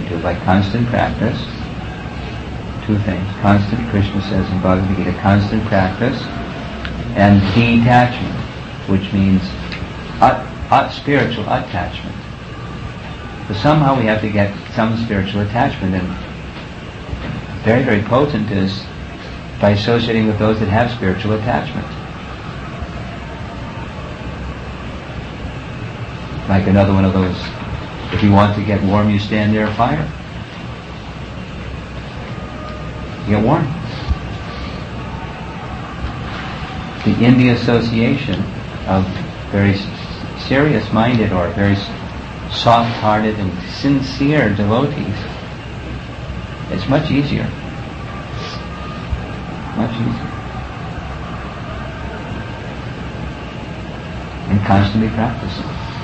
do? By constant practice. Two things. Constant, Krishna says in Bhagavad Gita, constant practice and detachment, which means spiritual attachment. So somehow we have to get some spiritual attachment, and very, very potent is by associating with those that have spiritual attachment. Like another one of those, if you want to get warm, you stand near a fire. You get warm. The India Association of very serious-minded or very soft-hearted and sincere devotees, it's much easier. Much easier. And constantly practicing.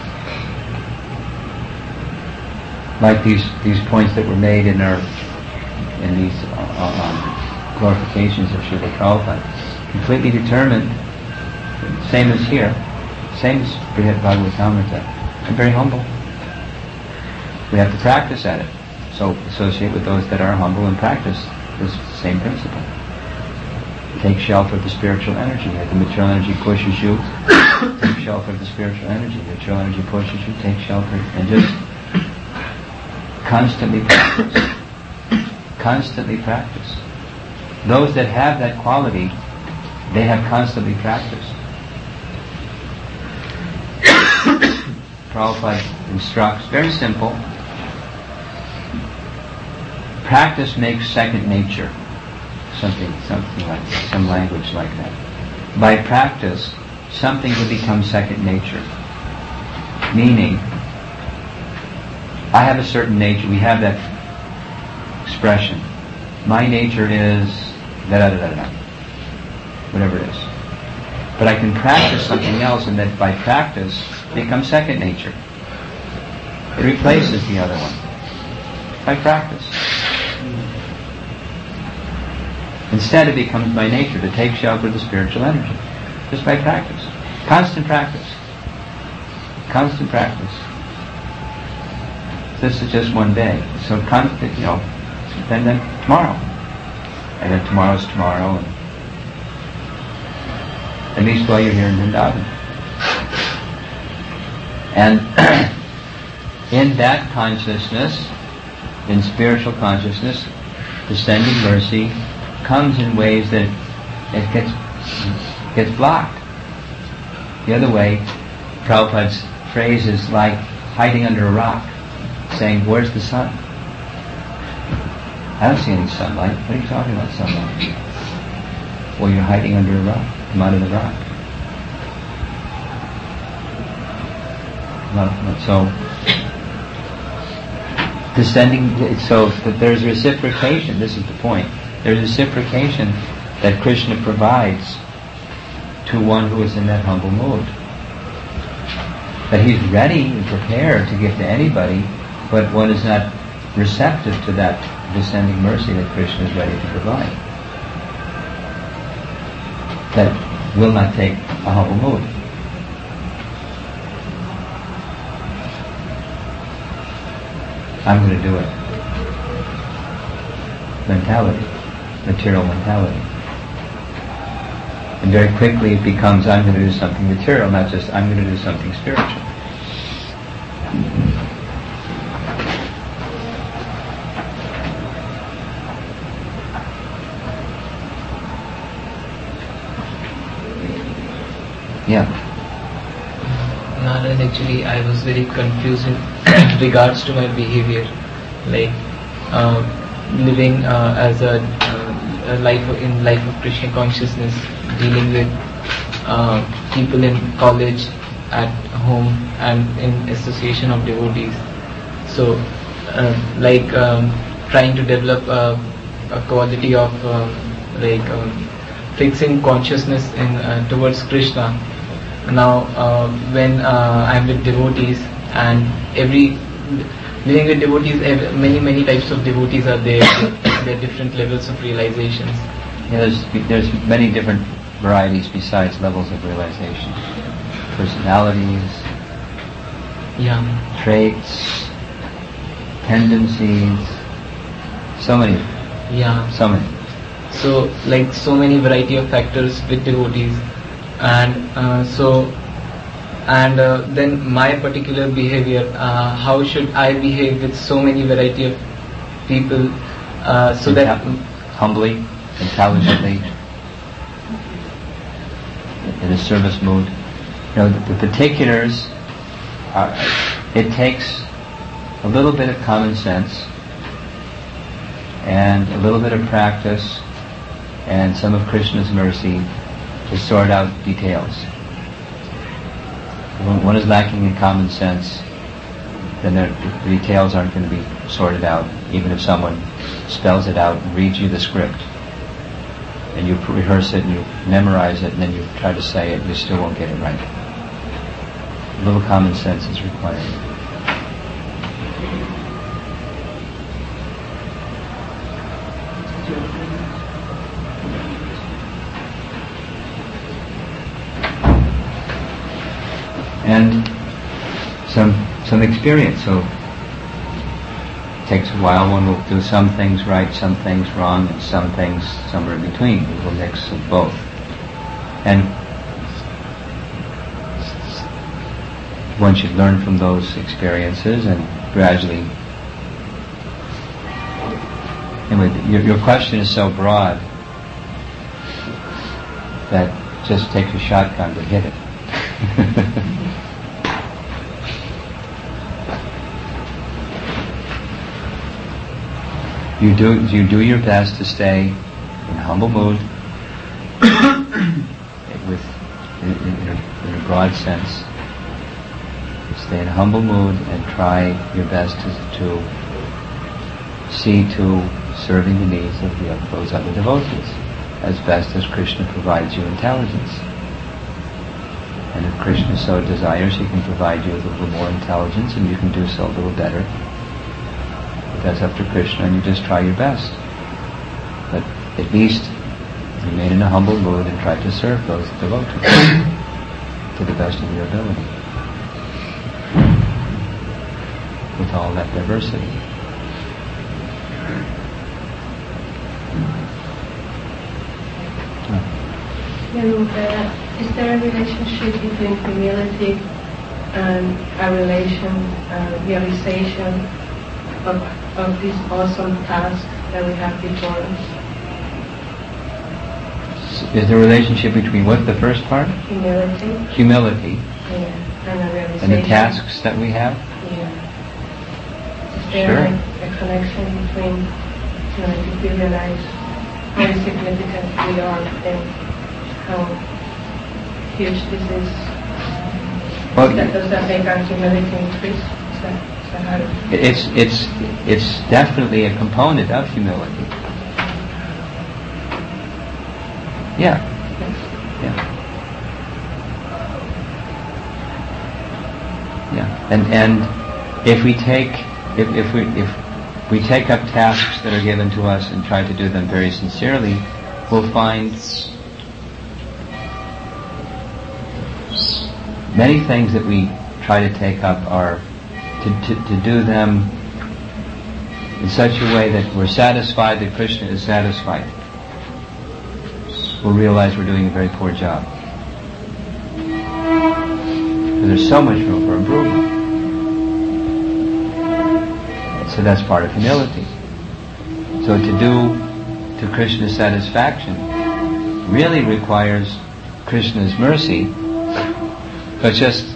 Like these points that were made in these glorifications of Srila Prabhupada, completely determined, same as here, same as Brihad Bhagavatamrita, and very humble. We have to practice at it. So associate with those that are humble and practice this same principle. Take shelter of the spiritual energy. If the material energy pushes you, take shelter of the spiritual energy. The material energy pushes you, take shelter, and just constantly practice. Constantly practice. Those that have that quality, they have constantly practiced. Prabhupada instructs, very simple, practice makes second nature. Something like that, some language like that. By practice, something will become second nature. Meaning, I have a certain nature, we have that expression. My nature is da-da-da-da-da, whatever it is. But I can practice something else, and that by practice becomes second nature. It replaces the other one. By practice. Instead it becomes my nature to take shelter of the spiritual energy. Just by practice. Constant practice. Constant practice. This is just one day. So constant, then tomorrow. And then tomorrow's tomorrow. And at least while you're here in Vrindavan. And in that consciousness, in spiritual consciousness, descending mercy comes in ways that it gets blocked. The other way, Prabhupada's phrase is like hiding under a rock, saying, "Where's the sun? I don't see any sunlight. What are you talking about, sunlight?" Well, you're hiding under a rock. Come out of the rock. So, descending, so that there's reciprocation, this is the point. There's reciprocation that Krishna provides to one who is in that humble mood. That he's ready and prepared to give to anybody, but one is not receptive to that descending mercy that Krishna is ready to provide. That will not take a humble mood. I'm going to do it. Mentality. Material mentality. And very quickly it becomes, I'm going to do something material, not just I'm going to do something spiritual. Yeah. Narad, actually I was very confused in regards to my behavior, like living as a life of Krishna consciousness, dealing with people in college, at home, and in association of devotees. So, trying to develop a quality of fixing consciousness in towards Krishna. Now, when I'm with devotees, and living with devotees, many types of devotees are there. There are different levels of realizations. Yeah, there's many different varieties besides levels of realization. Personalities, traits, tendencies, so many. Yeah. So many. So like so many variety of factors with devotees, and then my particular behavior, how should I behave with so many variety of people, so that humbly, intelligently, in a service mood. The particulars it takes a little bit of common sense and a little bit of practice and some of Krishna's mercy to sort out details. When one is lacking in common sense, then the details aren't going to be sorted out, even if someone spells it out and reads you the script. And you rehearse it and you memorize it and then you try to say it, you still won't get it right. A little common sense is required. And some experience. So it takes a while. One will do some things right, some things wrong, and some things somewhere in between. We will mix of both. And one should learn from those experiences and gradually. Anyway, your question is so broad that it just takes a shotgun to hit it. You do your best to stay in a humble mood, in a broad sense. Stay in a humble mood and try your best to see to serving the needs of those other devotees as best as Krishna provides you intelligence. And if Krishna so desires, he can provide you with a little more intelligence and you can do so a little better. But that's up to Krishna and you just try your best. But at least remain in a humble mood and try to serve those devotees to the best of your ability. With all that diversity. Is there a relationship between humility and a realization of this awesome task that we have before us? Is there a relationship between what, the first part? Humility. Humility. Yeah, and a realization. And the tasks that we have? Yeah. Is there a connection between, if we realize how insignificant we are and how huge this is? Well, Does that make our humility increase? It's definitely a component of humility. Yeah. And if we take up tasks that are given to us and try to do them very sincerely, we'll find many things that we try to take up are to do them in such a way that we're satisfied that Krishna is satisfied. We'll realize we're doing a very poor job. There's so much room for improvement. So that's part of humility. So to do to Krishna's satisfaction really requires Krishna's mercy, but just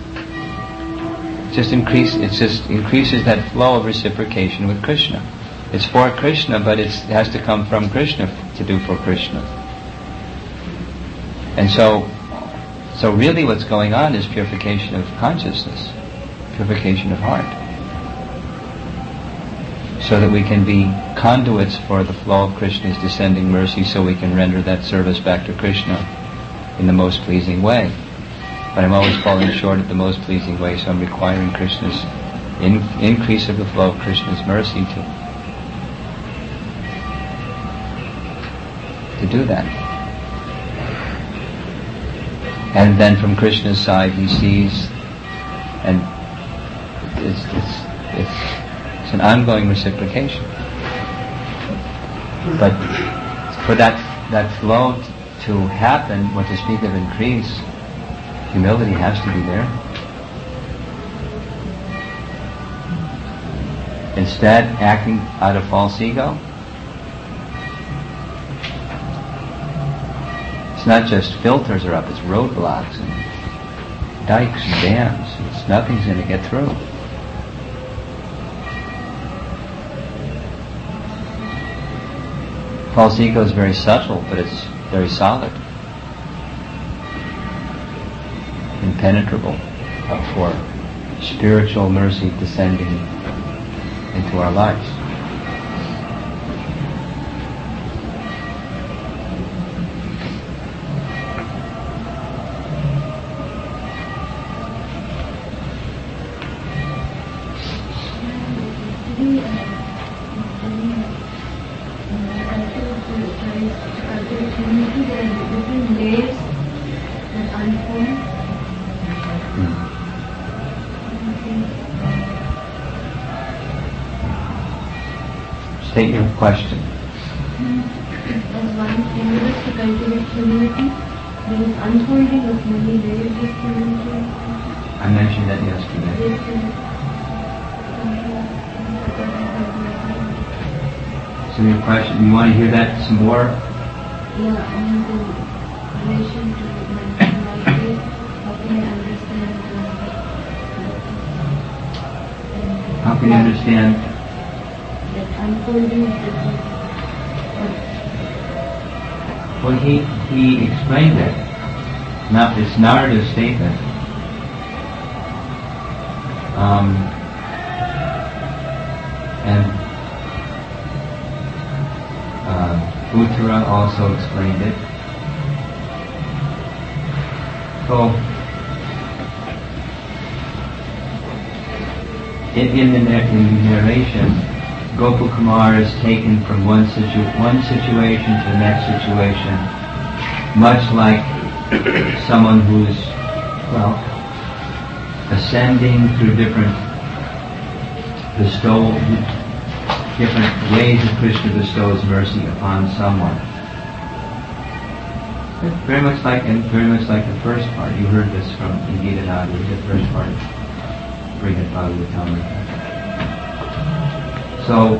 increases that flow of reciprocation with Krishna. It's for Krishna, but it has to come from Krishna to do for Krishna. And so really what's going on is purification of consciousness, purification of heart, so that we can be conduits for the flow of Krishna's descending mercy, so we can render that service back to Krishna in the most pleasing way. But I'm always falling short of the most pleasing way, so I'm requiring Krishna's increase of the flow of Krishna's mercy to do that. And then from Krishna's side, he sees, and it's It's an ongoing reciprocation. But for that flow to happen, or to speak of increase, humility has to be there. Instead, acting out of false ego, it's not just filters are up, it's roadblocks and dikes and dams. Nothing's going to get through. False ego is very subtle, but it's very solid, impenetrable for spiritual mercy descending into our lives. State your question. As one endeavors to cultivate humility, there is unfolding of many layers of humility. I mentioned that yesterday. So your question, you want to hear that some more? Yeah, and in relation to my faith, how can I understand How can you understand? that unfolding of the Well, he explained it. Now, it's narrative statement. And Uttara also explained it. So, in the narration, Gopal Kumar is taken from one situation to the next situation, much like someone who's, ascending through different ways that Krishna bestows mercy upon someone. Very much like the first part. You heard this from Gita Nadi, the first part, Brihad Bhagavatamrita. So,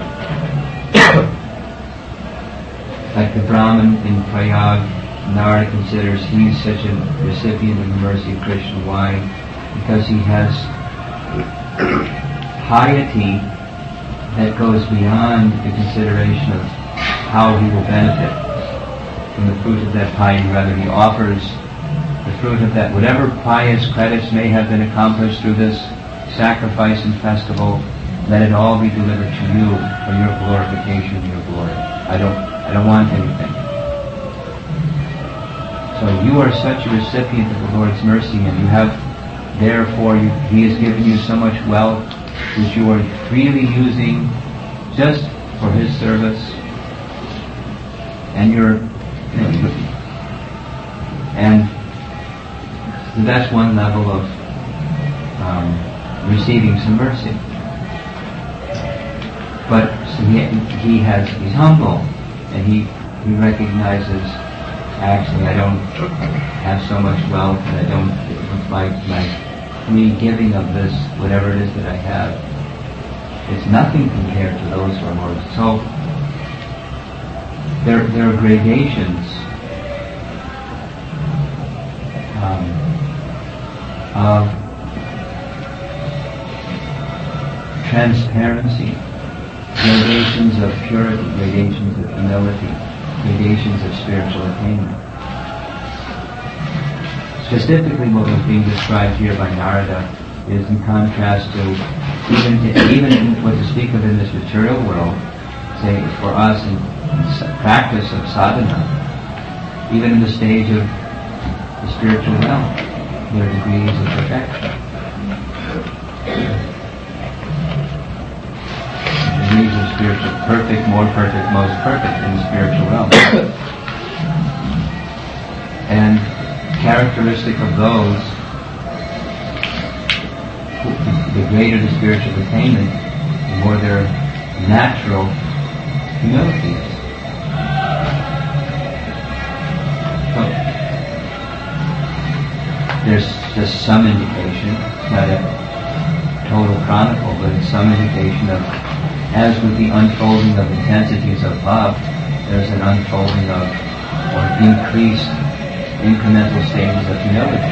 like the Brahmin in Prayag, Narada considers he's such a recipient of the mercy of Krishna. Why? Because he has piety that goes beyond the consideration of how he will benefit from the fruit of that piety. Rather, he offers the fruit of that, whatever pious credits may have been accomplished through this sacrifice and festival, let it all be delivered to you for your glorification and your glory. I don't want anything. So you are such a recipient of the Lord's mercy, and you have, therefore, He has given you so much wealth which you are freely using just for His service, and so that's one level of receiving some mercy. But so he's humble, and he recognizes, actually, I don't have so much wealth, and I don't like me giving of this, whatever it is that I have. It's nothing compared to those who are more. So there are gradations of transparency, gradations of purity, gradations of humility, gradations of spiritual attainment. Specifically, what was being described here by Narada is in contrast to even in what to speak of in this material world, say for us in practice of sadhana, even in the stage of the spiritual realm, there are degrees of perfection. Degrees of spiritual perfect, more perfect, most perfect in the spiritual realm. And characteristic of those, the greater the spiritual attainment, the more their natural humility is. So, there's just some indication, it's not a total chronicle, but it's some indication of, as with the unfolding of intensities of love, there's an unfolding of, or increased incremental stages of humility,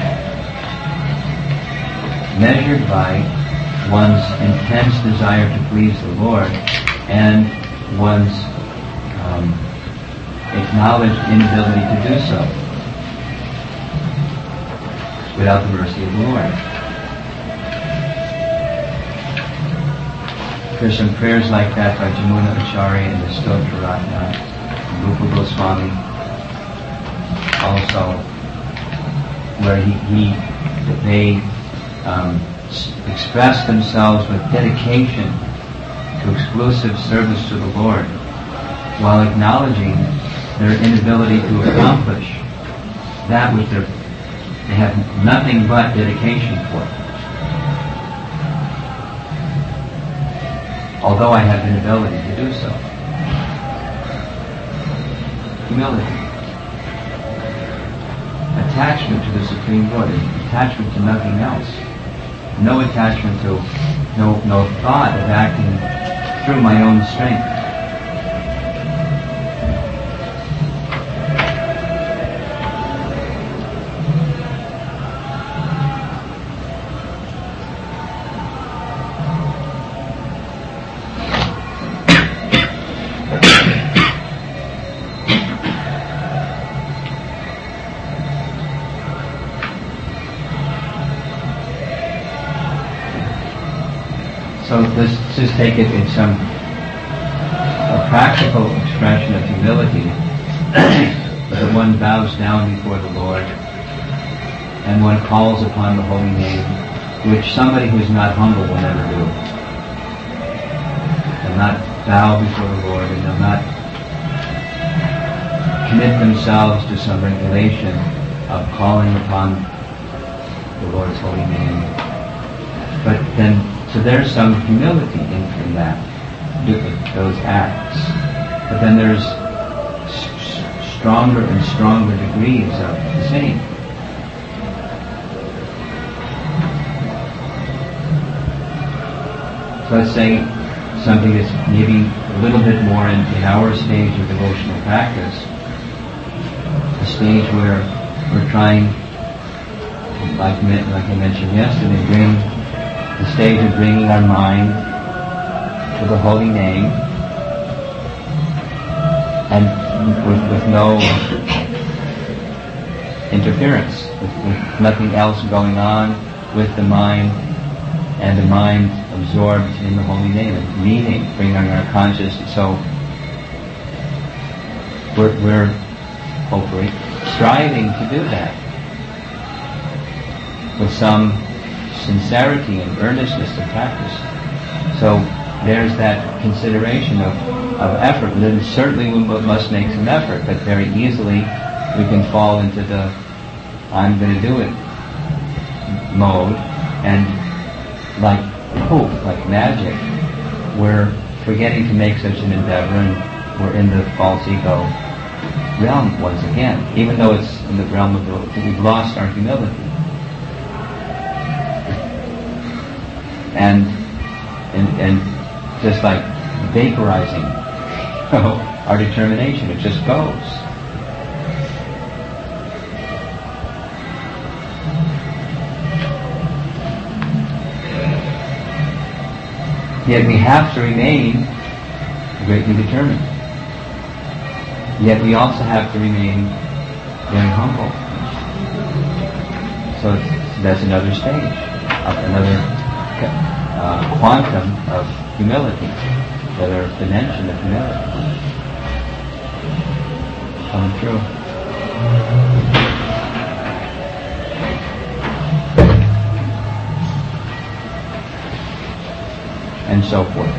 measured by one's intense desire to please the Lord and one's acknowledged inability to do so without the mercy of the Lord. There's some prayers like that by Jamuna Acharya in the Stotra Ratna, Rupa Goswami also, where they express themselves with dedication to exclusive service to the Lord, while acknowledging their inability to accomplish that which they have nothing but dedication for. Although I have an ability to do so. Humility. Attachment to the Supreme Lord, attachment to nothing else. No attachment to, no thought of acting through my own strength. So let's just take it in a practical expression of humility, that one bows down before the Lord and one calls upon the holy name, which somebody who's not humble will never do. They'll not bow before the Lord, and they'll not commit themselves to some regulation of calling upon the Lord's holy name. But then, so there's some humility in that, those acts. But then there's stronger and stronger degrees of the same. So let's say something that's maybe a little bit more in our stage of devotional practice, a stage where we're trying, like I mentioned yesterday, bring the stage of bringing our mind to the holy name, and with no interference, with nothing else going on with the mind, and the mind absorbed in the holy name, and meaning, bringing our consciousness. So we're hopefully striving to do that with some sincerity and earnestness of practice. So there's that consideration of effort. And then certainly we must make some effort, but very easily we can fall into the I'm going to do it mode, and like hope, like magic, we're forgetting to make such an endeavor, and we're in the false ego realm once again, even though it's in the realm of we've lost our humility. And just like vaporizing our determination, it just goes. Yet we have to remain greatly determined. Yet we also have to remain very humble. So that's another stage, another quantum of humility, another dimension of humility coming through. And so forth.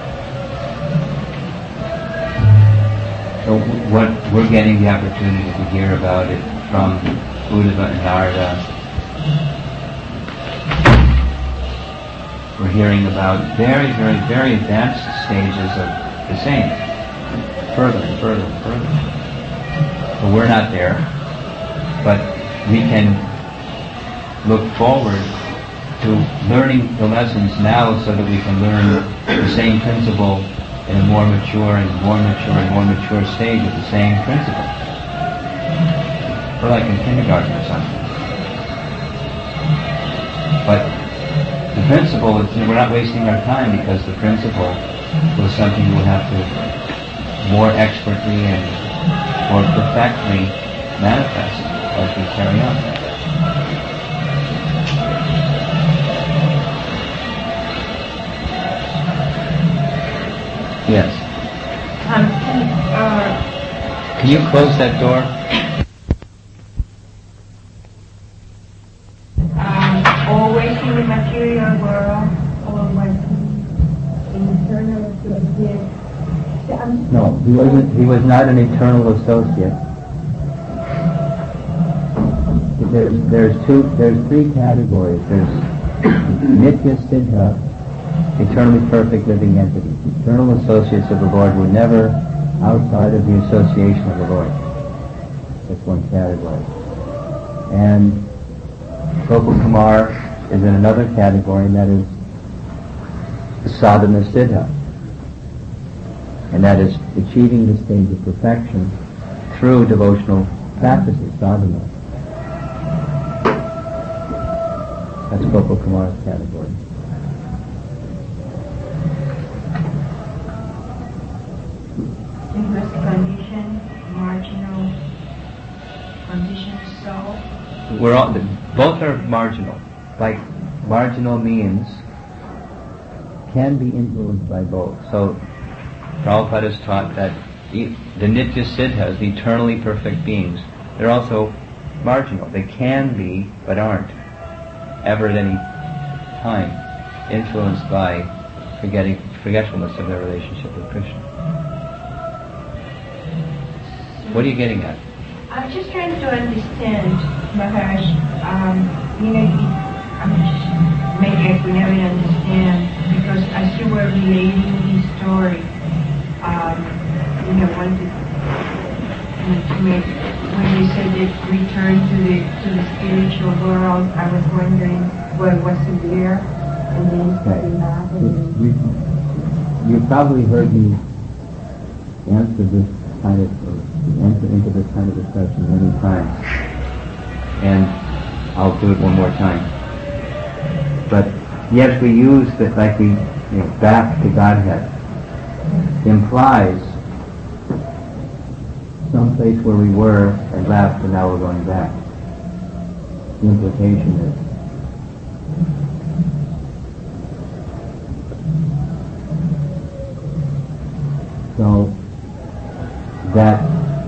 So what we're getting the opportunity to hear about it from Uddhava and Narada we're hearing about very, very, very advanced stages of the saints, further and further and further. But we're not there, but we can look forward to learning the lessons now so that we can learn the same principle in a more mature and more mature and more mature stage of the same principle. We're like in kindergarten or something. But the principle is, we're not wasting our time, because the principle was something we'll have to more expertly and more perfectly manifest as we carry on. Yes. Can you close that door? Always in the material world, always in eternal associate. No, he was not an eternal associate. There's three categories. There's Nitya Siddha, eternally perfect living entities. Eternal associates of the Lord were never outside of the association of the Lord. That's one category. And Gopal Kumar is in another category, and that is Sadhana Siddha. And that is achieving the stage of perfection through devotional practices, sadhana. That's Gopal Kumar's category. Condition, marginal, conditioned soul. Both are marginal. Like, marginal means can be influenced by both. So Prabhupada has taught that the Nitya Siddhas, the eternally perfect beings, they're also marginal. They can be, but aren't ever at any time influenced by forgetfulness of their relationship with Krishna. What are you getting at? I'm just trying to understand, Maharaj. Maybe I could never understand, because as you were relating this story, wanted to make, when you said that return to the spiritual world, I was wondering what was there, and then something happened. You probably heard me answer this kind of, enter into this kind of discussion many times, and I'll do it one more time. But yes, we use that, like we, back to Godhead, implies some place where we were and left, and now we're going back. The implication is. So that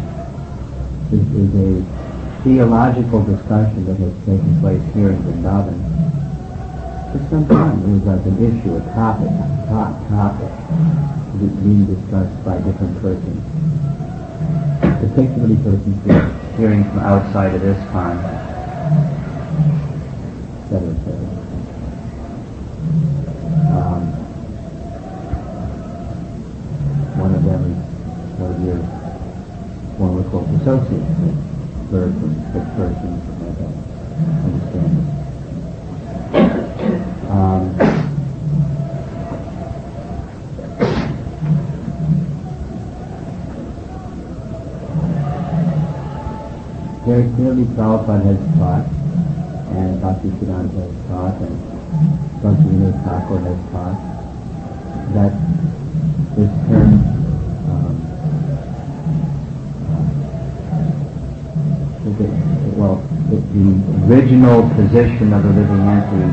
is a theological discussion that has taken place here in Vrindavan. For some time it was like an issue, a topic, hot topic, being discussed by different persons. Particularly persons hearing from outside of this pond, etc., etc. One of them is one of your former close associates, third and fifth person, like that. Understand it. Very clearly Prabhupada has taught, and Bhaktisiddhanta has taught, and Bhakti Vinod Thakur has taught, that this term the original position of the living entity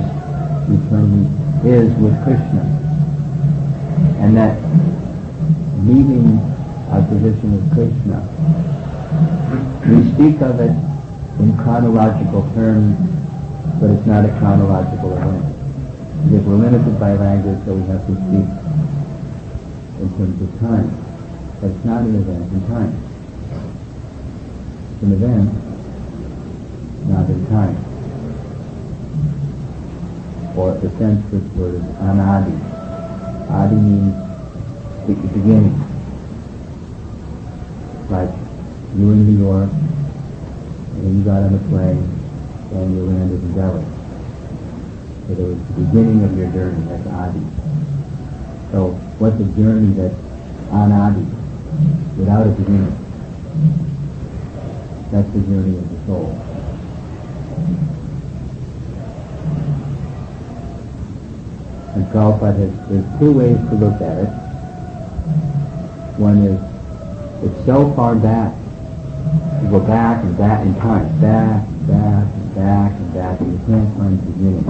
is with Krishna, and that leaving our position with Krishna, we speak of it in chronological terms, but it's not a chronological event. Because we're limited by language, so we have to speak in terms of time. But it's not an event in time. It's an event, not in time. or the Sanskrit word is anadi. Adi means the beginning. Like you in New York, and then you got on a plane, and you landed in Delhi. So there was the beginning of your journey, that's Adi. So what's a journey that's anadi, without a beginning? That's the journey of the soul. And Prabhupada there's two ways to look at it. One is, it's so far back, you go back and back in time, back, and back, and you can't find the beginning.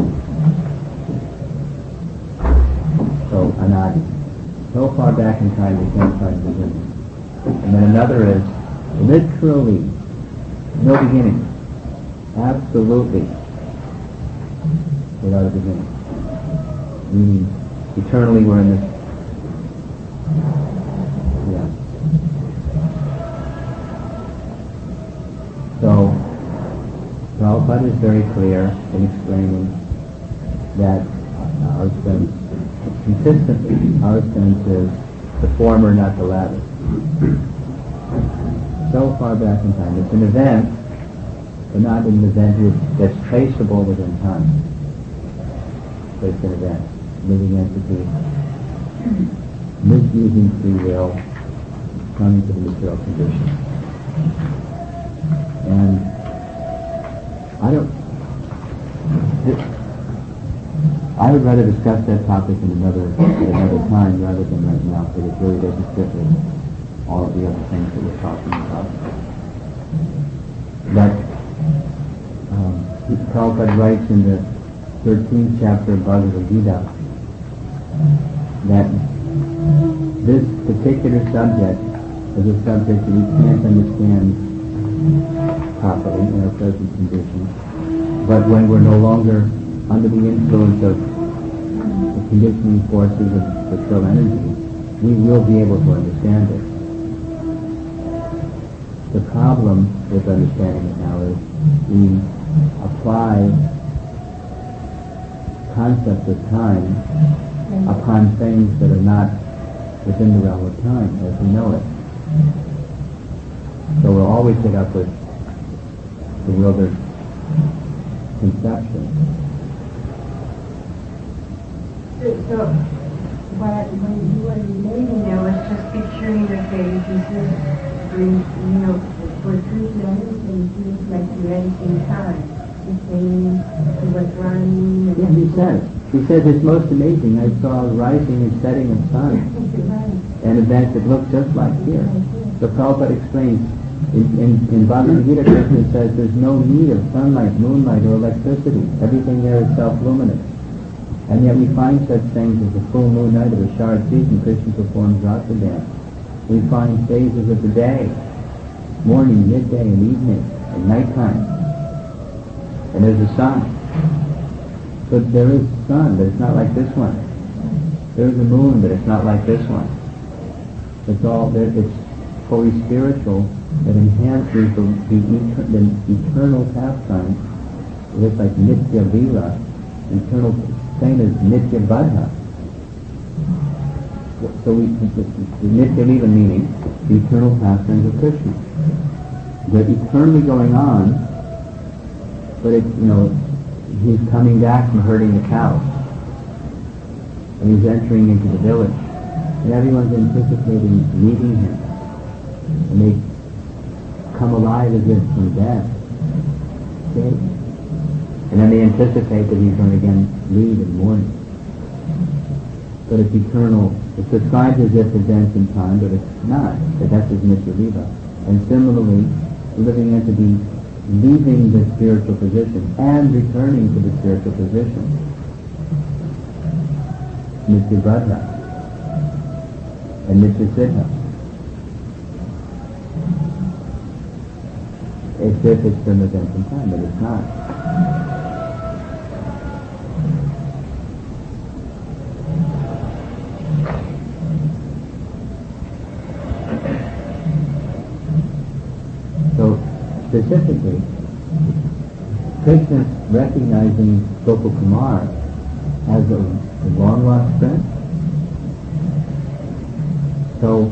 So, anadi. So far back in time, you can't find the beginning. And then another is, literally, no beginning. Absolutely. Without a beginning. Meaning, eternally we're in this. Yeah. So, Prabhupada is very clear in explaining that our sense, consistently, our sense is the former, not the latter. So far back in time. It's an event, but not an event that's traceable within time. But it's an event. Living entity, misusing free will, coming to the material condition. And I would rather discuss that topic at another time rather than right now, because it really doesn't fit with all of the other things that we're talking about. But Prabhupada writes in the 13th chapter of Bhagavad Gita that this particular subject is a subject that we can't understand properly in our present condition, but when we're no longer under the influence of the conditioning forces of material energy, we will be able to understand it. The problem with understanding it now is we apply concepts of time upon things that are not within the realm of time as we know it. So we'll always get up with bewildered conception. So, when you were relating, I was just picturing, okay, Jesus brings, for truth and everything, seems like he ends in time. He's saying he was running. Yeah, he says it's most amazing. I saw a rising and setting of sun. An event that looked just like here. So Prabhupada explains, in Bhagavad Gita, Krishna says there's no need of sunlight, moonlight, or electricity. Everything there is self-luminous. And yet we find such things as the full moon night of the Sharad season. Krishna performs rasa dance. We find phases of the day, morning, midday, and evening, and nighttime. And there's a sun. So there is sun, but it's not like this one. There's a moon, but it's not like this one. It's all there. It's fully spiritual that enhances the eternal pastime. It's like Nitya Lila, eternal, same as Nitya Baddha. So the Nitya Lila meaning the eternal pastimes of Krishna. They're eternally going on, but he's coming back from herding the cows, and he's entering into the village, and everyone's anticipating meeting him, and they come alive as if from death. Okay? And then they anticipate that he's going to again leave in the morning. But it's eternal. It's described as if events in time, but it's not. But that's his Nitya Lila. And similarly, the living entity leaving the spiritual position and returning to the spiritual position. Nitya Baddha and Nitya Siddha. It's if it's an event in time, but it's not. So, specifically, Krishna recognizing Gopakumar as a long lost friend. So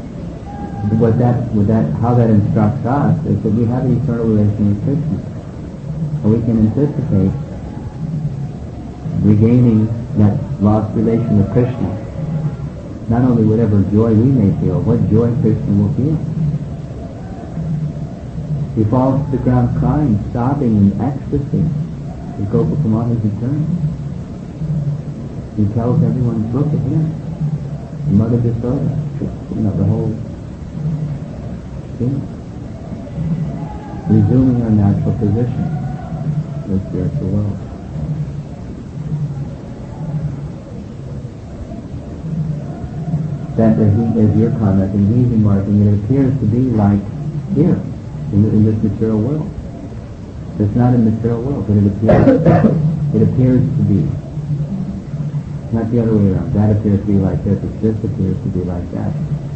how that instructs us is that we have an eternal relation with Krishna. And we can anticipate regaining that lost relation with Krishna. Not only whatever joy we may feel, what joy Krishna will feel. He falls to the ground crying, sobbing in ecstasy. The Gopakumar has returned. He tells everyone, look at him. Mother Jasoda. The whole thing. Resuming our natural position in the spiritual world. That as you're commenting, he's remarking, it appears to be like here, in this material world. It's not a material world, but it appears to be. Not the other way around. That appears to be like this, this appears to be like that.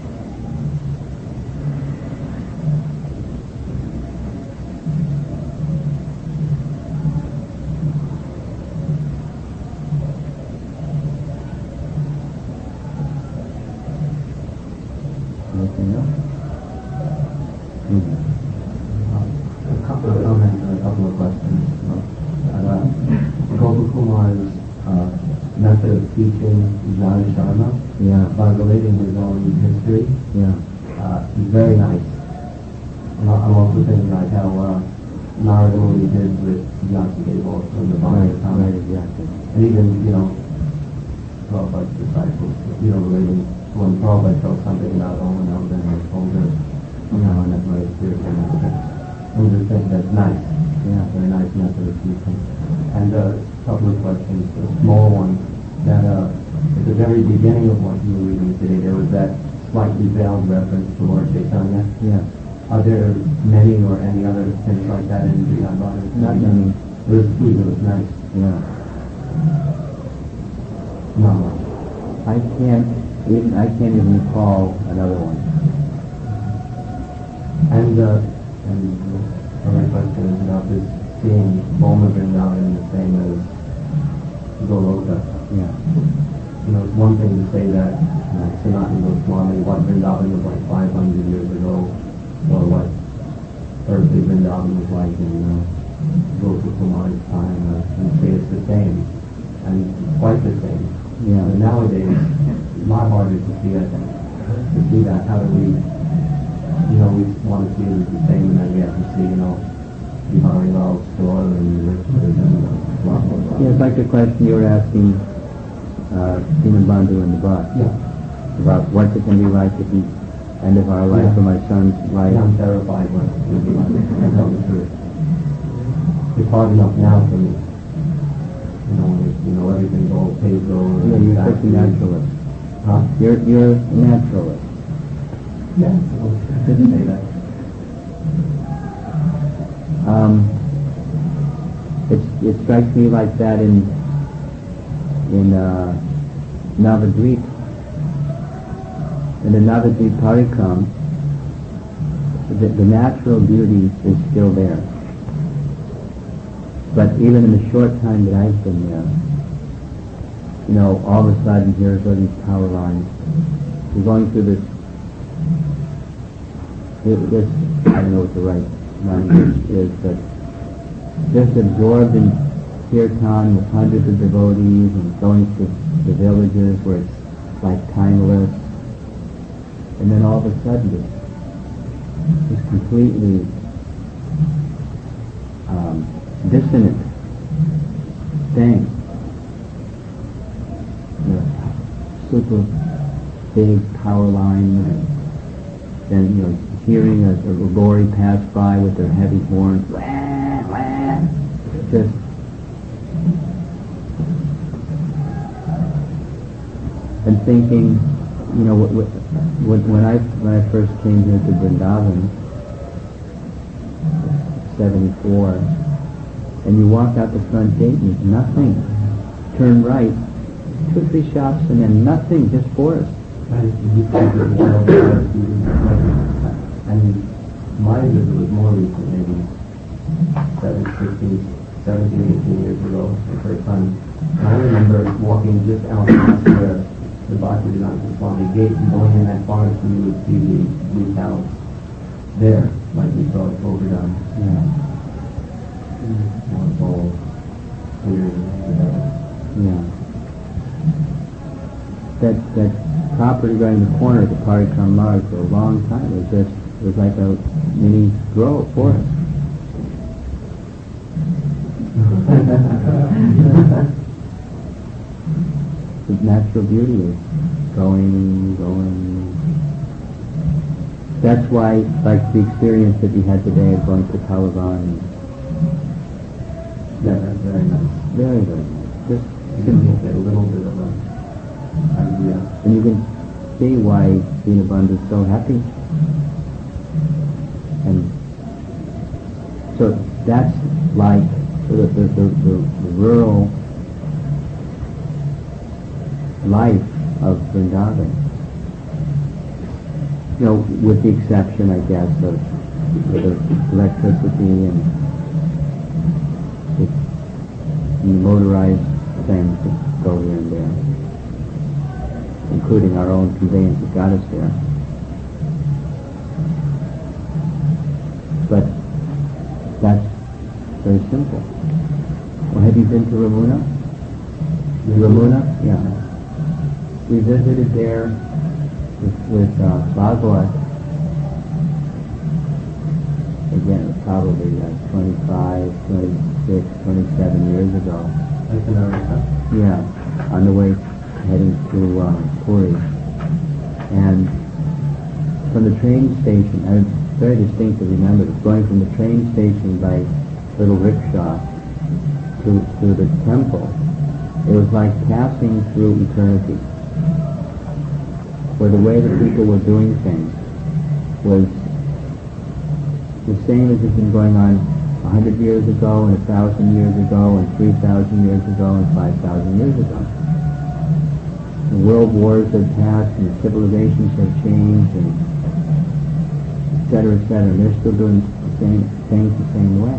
Anything else? A couple of comments and a couple of questions. Gopakumar's method of teaching Jnana Sharma, by relating his own history, is very nice. And I'm also thinking like how Narada Muni did with Vyasadeva also in the Bhagavatam. Right, exactly. And even, Prabhupada's disciples, relating when Prabhupada felt something about when I was in his older, and that's my spiritual method. I just think that's nice. Yeah, very nice method of teaching. And a couple of questions, a small one, that at the very beginning of what you were reading today, there was that slightly veiled reference to Lord Chaitanya. Yeah. Are there many or any other things like that in the Bhagavad? Not many. It was sweet, it was nice. Yeah. Not much. I can't even recall another one. And my question is about this seeing Boma Vrindavan the same as Goloka. Yeah. It's one thing to say that Sanatana Goswami, what Vrindavan was like 500 years ago, or what earthly Vrindavan was like in Gopakumar's time, and say it's the same, and quite the same. Yeah. But nowadays, it's not harder to see, I think, to see that. How do we want to see it as the same, and then we have to see, Bihari Lal's store and the Richard and blah, blah, blah. Yeah, it's like the question you were asking Stephen Bandhu in the bus. Yeah. About what's it going to be like at the end of our life, or my son's life. I'm terrified what it will be like. I tell the truth. It's hard enough now for me. Everything's all paved over. Yeah, you're such a naturalist. Huh? You're a naturalist. Yeah, I didn't say that. It strikes me like that in Navadvip. In the Navadvip Parikram, the natural beauty is still there. But even in the short time that I've been there, all of a sudden here's all these power lines. We're going through this, I don't know what the right language is, but just absorbed in kirtan with hundreds of devotees and going to the villages where it's like timeless. And then all of a sudden it's completely dissonant thing. Super big power line, and then hearing a lorry pass by with their heavy horns, wah, wah, just and thinking, when I first came here to Vrindavan, 74, and you walk out the front gate and there's nothing. Turn right, 2 or 3 shops, and then nothing, just forest. And my visit was more recent, maybe 17, 18 years ago, the first time I remember walking just out past where the Bhaktivedanta Swami gate, and going in that forest, and you would see the cows there, like we saw at Govardhan. Yeah. It's all clear together. Yeah. That property right in the corner of the Parikram Marg for a long time it was like a mini forest. The natural beauty is going. That's why, like the experience that we had today of going to Palavan. Yeah, that's very nice. Very, very nice. Just You can get a little bit of an idea. and you can see why Dinabandhu is so happy. And so that's like the rural life of Vrindavan. You know, with the exception, I guess, of the electricity and the motorized things that go here and there, including our own conveyance that got us there. But that's very simple. Well, have you been to Ramuna? Ramuna? Yeah. We visited there with Bhagavad. Again, probably like 25, 26, 27 years ago. That's in America. Yeah, on the way heading to Puri. And from the train station, I very distinctly remember this, going from the train station by little rickshaw to the temple. It was like passing through eternity, where the way that people were doing things was the same as had been going on 100 years ago, and 1,000 years ago, and 3,000 years ago, and 5,000 years ago. The world wars have passed, and civilizations have changed, and et cetera, and they're still doing the same things the same way.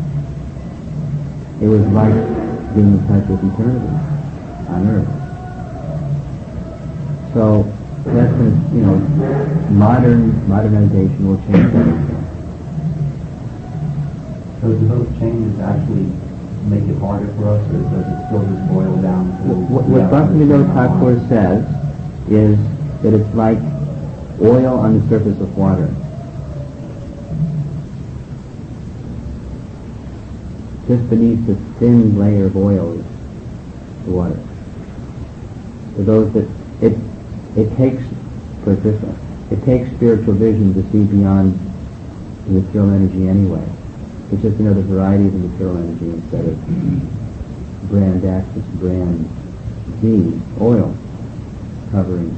It was like being in touch with eternity on earth. So that's when, modernization will change everything. So do those changes actually make it harder for us, or does it still just boil down to... What Bhaktivinoda Thakur says is that it's like oil on the surface of water. Just beneath the thin layer of oil is the water. For those that it takes, put it this way, it takes spiritual vision to see beyond the material energy anyway. It's just another variety of the material energy instead of brand X, it's brand Z, oil covering.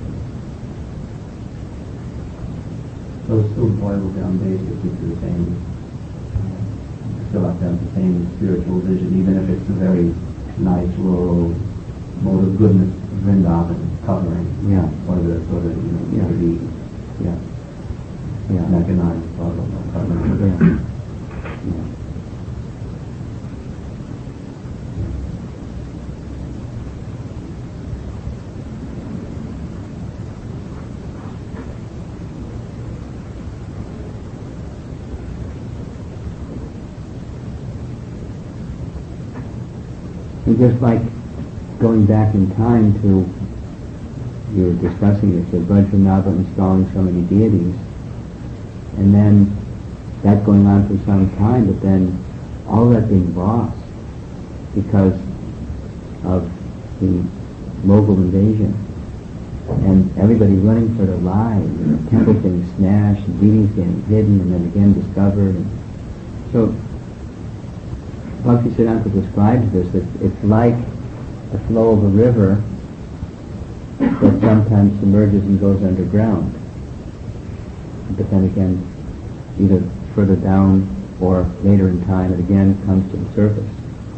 So it still boils down basically to the same, still have to have the same spiritual vision, even if it's a very nice rural mode of goodness Vrindavan covering. Yeah. Or the sort of, mechanized covering. Yeah. And just like going back in time to, you were discussing this, the Vajranava installing so many deities, and then that going on for some time, but then all that being lost because of the Mughal invasion, and everybody running for their lives, and temples getting smashed, and deities getting hidden, and then again discovered. And so Bhaktisiddhanta describes this, that it's like the flow of a river that sometimes submerges and goes underground. But then again, either further down or later in time, it again comes to the surface.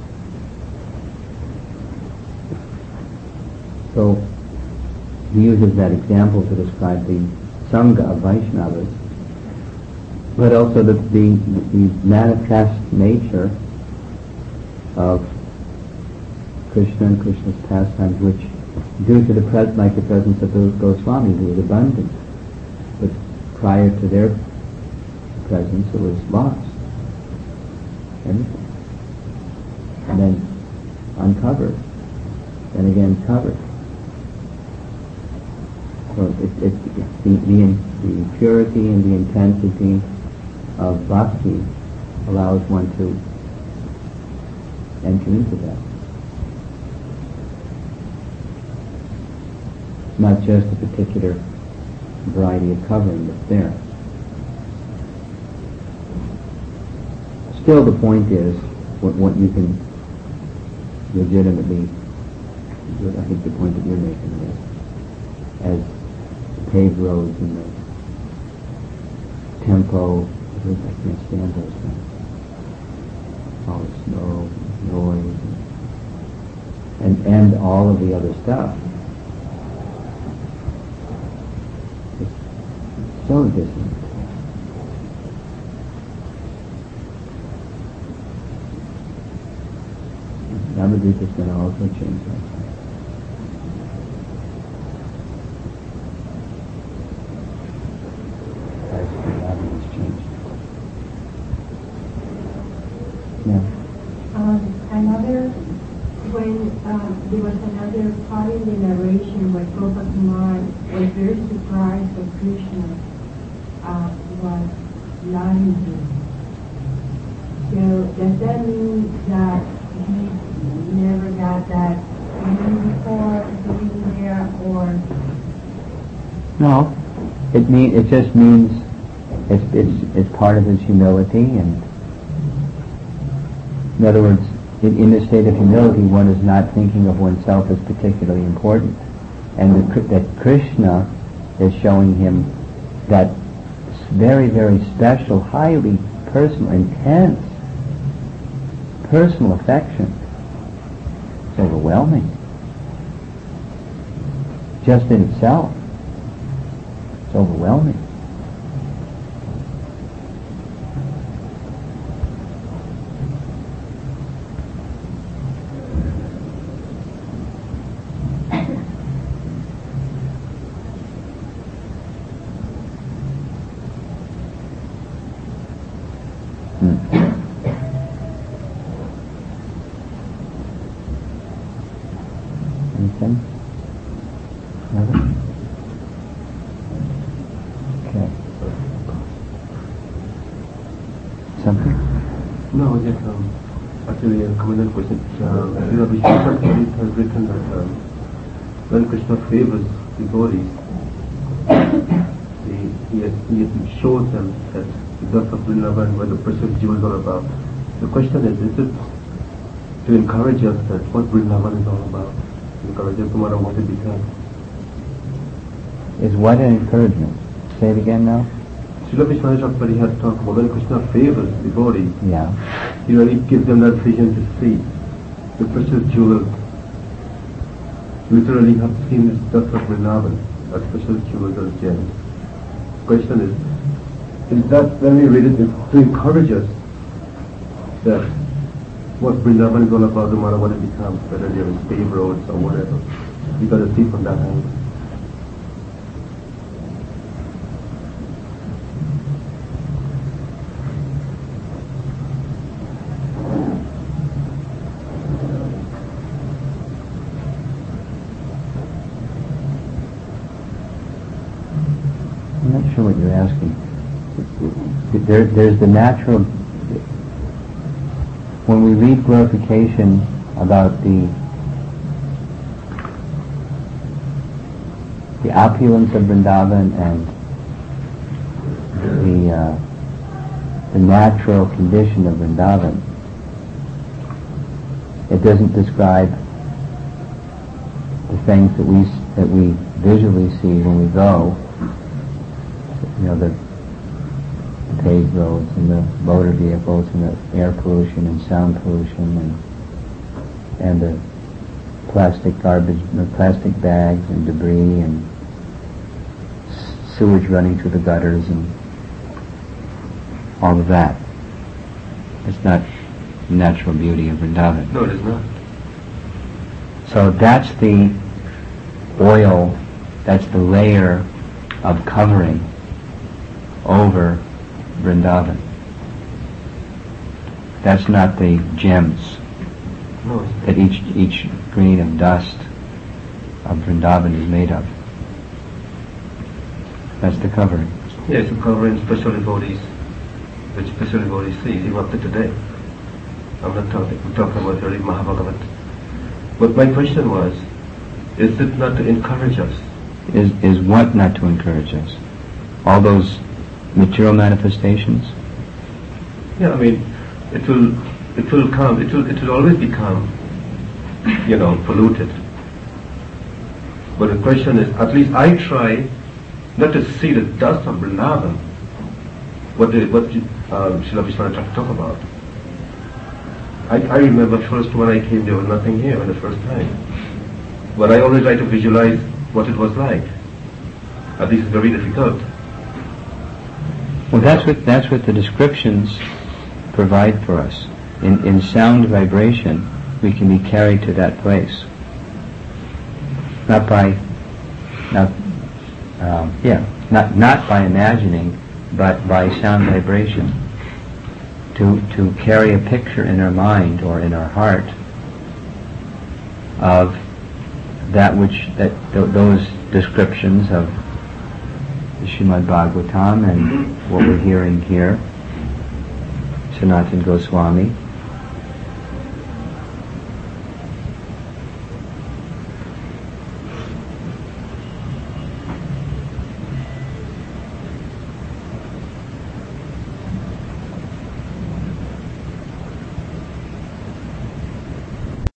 So he uses that example to describe the Sangha of Vaishnavas, but also the manifest nature of Krishna and Krishna's pastimes, which, due to the presence of the Goswamis, was abundant. But prior to their presence, it was lost. Everything. And then uncovered. Then again covered. So it's the purity and the intensity of bhakti allows one to enter into that. Not just a particular variety of covering that's there. Still, the point is what you can legitimately, I think the point that you're making is, as the paved roads and the tempo, I can't stand those things. All the snow, noise, and all of the other stuff. It's so dissonant. Navadvip is going to also change that. As Navadvip has changed. Yeah. When there was another part in the narration where Prabhupada Kumar was very surprised that Krishna was lying to him. So does that mean that he never got that feeling before being there, or? No, it just means it's part of his humility, and in other words, in the state of humility, one is not thinking of oneself as particularly important, and that Krishna is showing him that very, very special, highly personal, intense, personal affection. It's overwhelming. Just in itself, it's overwhelming. Anything? Another? Okay. Something? No, just actually a common question. Vishwanath Pandit has written that when Krishna favors the devotees, he shows them that the dust of Vrindavan, where the precious jewels are about. The question is it to encourage us that what Vrindavan is all about? Encourage us no matter what it becomes. Is what an encouragement? Say it again now. Srila Vishwanath had talked about when Krishna favors the devotees, Yeah. he really gives them that vision to see the precious jewels. Literally have seen this dust of Vrindavan as precious jewels or gems. The question is that when we read it to encourage us that what Vrindavan is all about, no matter what it becomes, whether there is paved roads or whatever, we got to see from that angle. I'm not sure what you're asking. There's the natural. When we read glorification about the opulence of Vrindavan and the natural condition of Vrindavan, it doesn't describe the things that we visually see when we go. You know, the paved roads and the motor vehicles and the air pollution and sound pollution and the plastic garbage, the plastic bags and debris and sewage running through the gutters and all of that. It's not the natural beauty of Vrindavan. No, it is not. So that's the oil, that's the layer of covering over Vrindavan. That's not the gems No, that each grain of dust of Vrindavan is made of. That's the covering. yes, it's covering special devotees, which special devotees see even up to today. I'm not talking about early Mahabhagavat. But my question was, is it not to encourage us? Is what not to encourage us? All those material manifestations? Yeah, I mean, it will come, it will always become, polluted. But the question is, at least I try not to see the dust of Vrindavan, what Srila Vishwanath talk about. I remember first when I came, there was nothing here the first time. But I always try to visualize what it was like. At least it's very difficult. Well, that's what the descriptions provide for us. In sound vibration, we can be carried to that place. Not by imagining, but by sound vibration. To carry a picture in our mind or in our heart of that those descriptions of the Srimad Bhagavatam and what we're hearing here, Sanatana Goswami,